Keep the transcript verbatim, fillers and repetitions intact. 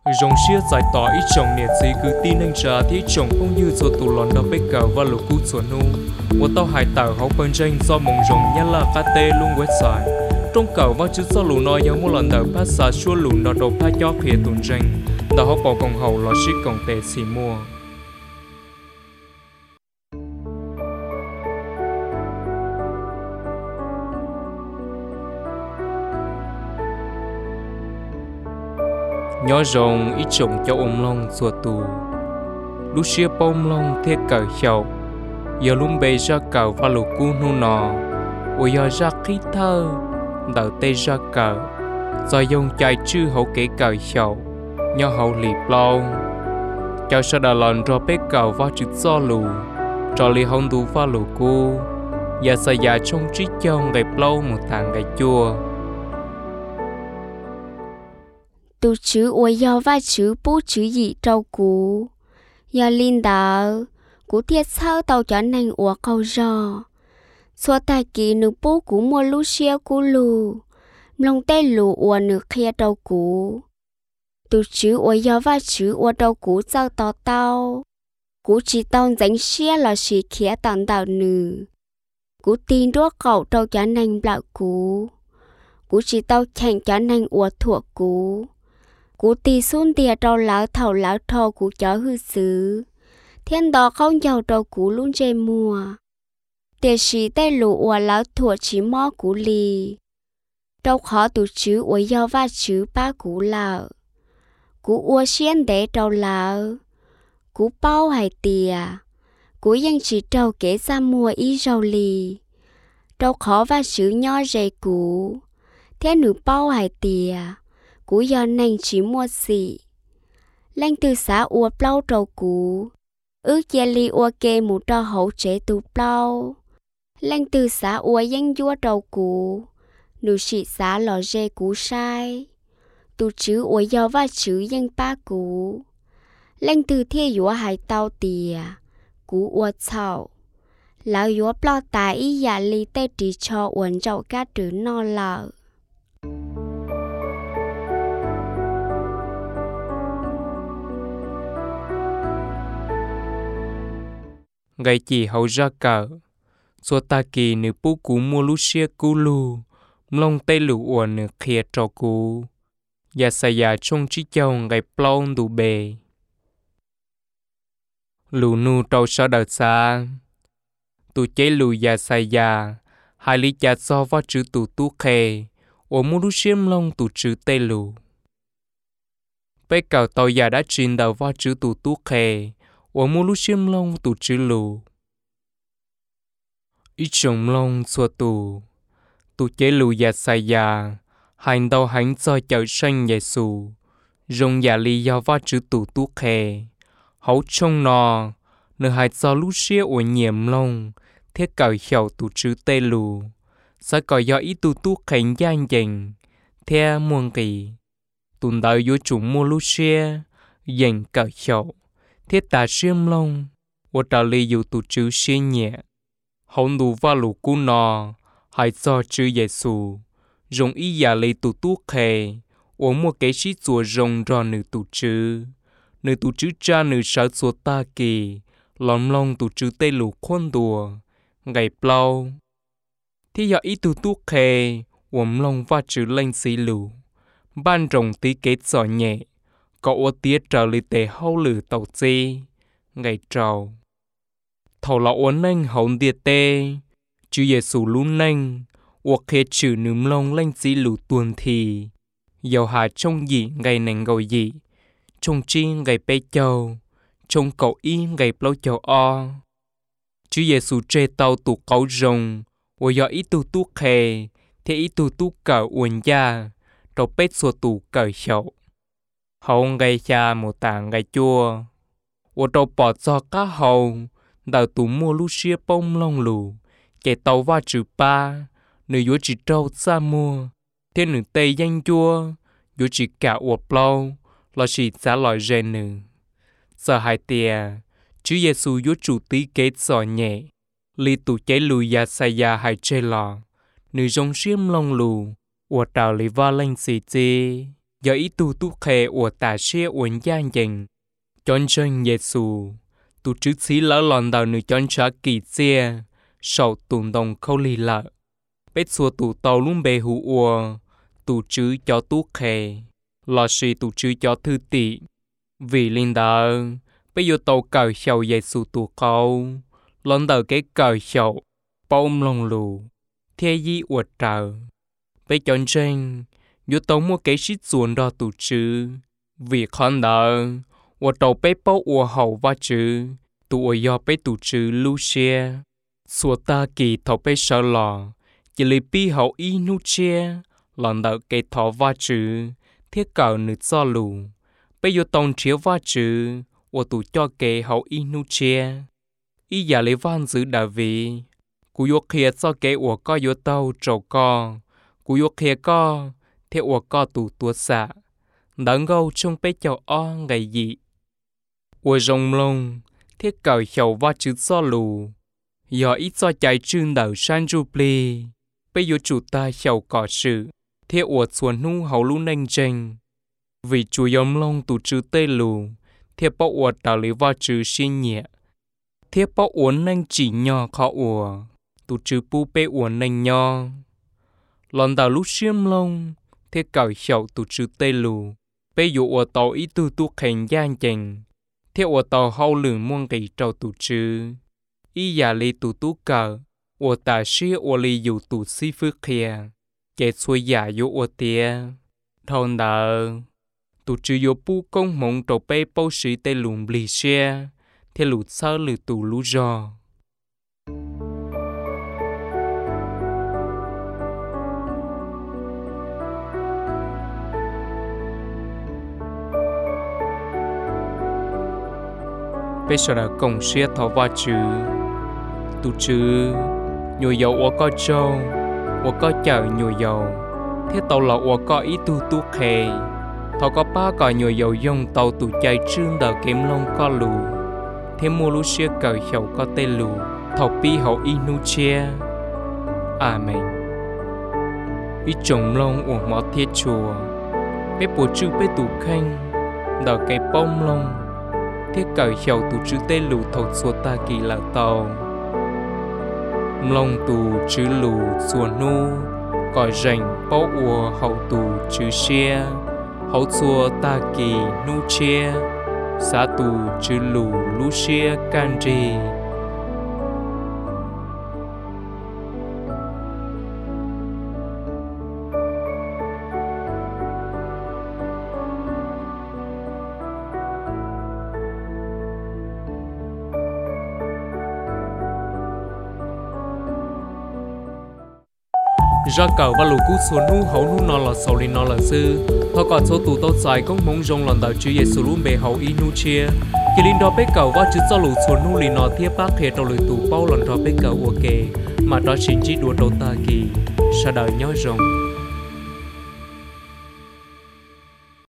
Rong xia giải tỏa ít chồng nhiệt gì cứ tin anh trả thì chồng không như cho tụ lòn đâu biết cả và lục cú chuẩn nu. Và tao hải tàu học bên tranh do mong rong nhá là cá tê luôn website. Trong cầu và chữ do lù nói giống một lần đầu phát xa xua lù nó đầu phát cho phía tuần tranh. Tao học bỏ công hậu là ship công tệ xì mua. Nhớ rồng ít chồng cho ôm long ruột tù. Lúc xưa bông long thế cờ hiệu. Giờ luôn bề ra cờ và lục cú nô nò. Ôi giờ ra khí thơ. Đợi tê ra cờ. Do dùng chạy chư hậu kế cờ hiệu. Nhớ hậu lịp lâu. Cháu sẽ đà lần rồi bế cờ và chữ do lù. Cho lì hông đủ và lục cú. Giờ sẽ giả trong trí chông gạch lâu một thằng gạch chua. Tu chữ ôi do và chữ bố chữ gì trâu cú. Giờ linh đạo, cú thiết sao tàu cho nên ủa câu rò. Xua ta kỳ nữ bố cú mua lú xia cú lù. Lòng tay lù ủa nữ khía trâu cú. Tu chữ ôi do và chữ ủa trâu cú sao tàu tàu. Cú chỉ tàu dành xia là xì khía tàu tàu nữ. Cú tin đua cậu trâu cho nên bạo cú. Cú chỉ tàu chành cho nên ủa thuộc cú. Cú tì xuống tìa trâu lão thầu lão thầu cú chó hư xứ. Thiên đó không giàu trâu cú luôn chê mùa. Tìa xí tay lũ ủa lão thuộc chỉ mò cú lì. Trâu khó tù chứ ủa do và chứ ba cú lão. Cú ủa xiên đế trâu lão. Cú bao hay tìa. Cúยังchỉ trâu kế ra mùa ý rau lì. Trâu khó và chứ nho rê cú. Thế nữ bao hay tìa. Cú do nành chỉ mua xị. Lanh từ xã ua plau trâu cú. Ước gia li ua kê mù trò hậu chế tù plau. Lanh từ xã ua danh dua trâu cú. Nữ sĩ xã lò dê cú sai. Tù chứ ua do và chứ danh ba cú. Lanh từ thê dũa hải tàu tìa. Cú ua chào. Lão dũa plau tà ý giả li tê trí cho uốn rau cá trứ no lợ. Ngày chỉ hậu ra cờ. Xua ta kỳ nữ bố cú mua lú xia cú lù. Mlong tê lù ủa nữ khía trò cú. Và xa giả trong trí châu ngày plong đủ bề. Lù nụ trâu xa đợt xa. Tù chế lù và xa giả. Hai lý chá do vào chữ tù tú khê. Ủa mua lú xia mlong tù chữ tê lù. Bế cầu tàu giả đã trình đầu vào chữ tù tú khê. Ủa mua lú xiêm lông tù chữ lù. Ít chồng lông xua tù. Tù chế lù giả xài giả. Hành đầu hành do chậu xanh dạy xù. Rồng giả lý do vào chữ tù tú khê. Hấu trông nò. Nửa hạch do lú xia ủa nhiễm lông. Thiết cầu hiểu tù chữ tê lù. Sẽ có do ý tù tú khánh gian dành. Thế muôn kỳ. Tùn đạo vô chủ mua lú xia. Dành cầu hiểu. Thiết tà xiêm lông. Và trả lý dù tù chữ xie nhẹ. Hông đủ vào lũ cú nò. Hãy do chữ dạy xù. Rồng ý giả lý tù tú khê. Và một cái xí chùa rồng rõ nữ tù chữ. Nữ tù chữ cha nữ sáu chùa ta kỳ. Lòng lòng tù chữ tê lũ khuôn đùa. Ngày plau. Thế giờ ý tù tú khê. Và lòng và chữ lên xí lũ. Ban rồng tí kết giỏ nhẹ. Có ô tiết trở lý tế hâu lử tàu chê. Ngày trào. Thầu là ổn nênh hổng địa tê. Chứ dễ xù lũ nênh. Ủa khế chữ nếm lông lên dĩ lũ tuần thì. Dầu hà trông dị ngày nành gầu dị. Trông chi ngày bê châu. Trông cậu y ngày blâu châu o. Chứ dễ xù trê tàu tù cấu rồng. Ủa do ý tù tù khê. Thế ý tù tù cờ uồn gia. Rồi bết xua tù cờ hiệu. Hậu ngày cha một tảng ngày chua. Ủa đâu bỏ cho cá hậu. Đào tù mua lú xia bông lông lù. Kẻ tàu va trừ ba. Nữ dũa chỉ trâu xa mua. Thế nữ tây danh chua. Dũa chỉ cả ụp lâu. Là chỉ giá lòi rê nữ. Sợ hai tìa. Chứ giê xu dũa chủ tí kết giỏ nhẹ. Lý tù cháy lù ya xa ya hai chê lò. Nữ dông xiêm lông lù. Ủa trào lý va lên xì chê. giờ ít tu tu khe ủa tà xe uốn gian dành chọn chân Giêsu tu chữ xí lỡ lòn đầu nữ chọn trả kỳ chia sau tùng đồng khâu lì lợ bết xua tu tàu luôn bề hữu ủa tu chữ cho tu khe lò xì tu chữ cho thư tị vì linh đạo bây giờ tàu cờ sầu Giêsu tu câu lòn đầu cái cờ sầu bông lông lù thế gì ủa trời bây chọn chân dù tàu mua cái shit xuân đó tu chữ vì con đó ủa tàu bé bao ủa hậu va chữ tu ủa do bé tu chữ Lucia xua ta kỳ thọ bé sợ lò chỉ lấy pi hậu y nu chia lần đầu cái thọ va chữ thiết cờ nữ do lù bây giờ tông chiếu va chữ ủa tu cho cái hậu y nu chia y giả lấy van giữ đại vị cú yêu kia cho cái ủa có yêu tàu trầu co cú yêu kia co thế ủa co tu tua xạ đắng gâu trong bé chào o ngày gì ủa rồng lông thiết cờ chầu va chữ do lù giờ ít do chạy trương đầu san du pli bây giờ chủ ta chầu cỏ sự thế ủa xuân nu hậu lu nênh tranh vì chủ yếm lông tu chữ tê lù thế bao ủa tạo lý va chữ xin nhẹ thế bao ủa nênh chỉ nhỏ khó ủa tu chữ pu bê ủa nênh nhỏ lần đầu lúc xiêm lông thế cởi chầu tu chữ tê lù bây giờ ủa tàu ít tu tu khen gian chành thế ủa tàu hậu lường muôn kỳ trâu tu chữ ý giả li tu tu cờ ủa tà xí ủa li dù tu xí phước kia kẻ xuôi giả dù ủa tía thôn đờ tu chữ dù pu công mộng trâu bê bao sĩ tê lùm lì xe thế lù sơ lù tu lù rò bây giờ là công xe thọ va chữ tu chữ nhồi dầu ở có châu ở có chợ nhồi dầu thế tàu là ở có ý tu tu khe thọ có ba cò nhồi dầu dùng tàu tu chạy trương đờ kém lông có lù thế mua lú xe cờ chầu có tê lù thọ pi hậu inu chia amen ý trồng lông ở mỏ thiết chùa bé bùa chữ bé tu khanh đờ cái bông lông thế cởi chầu tu chữ tê lù thầu xua ta kỳ là tàu lông tu chữ lù xua nu còi rành bao ua hậu tu chữ xe hậu xua ta kỳ nu chia xã tu chữ lù lú xe can trì ra cầu và lũ cú xuống nu hậu nu nọ là sầu li nọ là sư họ còn số tụ tốt dài cũng mong rong lần đầu chữ Giêsu luôn bề hậu inu chia khi linh đó bé cầu và chữ cho lũ xuống nu li nọ thiếp bác hệ trong lời tụ bao lần đó bé cầu ok mà đó chính chỉ đùa đầu ta kỳ sa đời nhói rong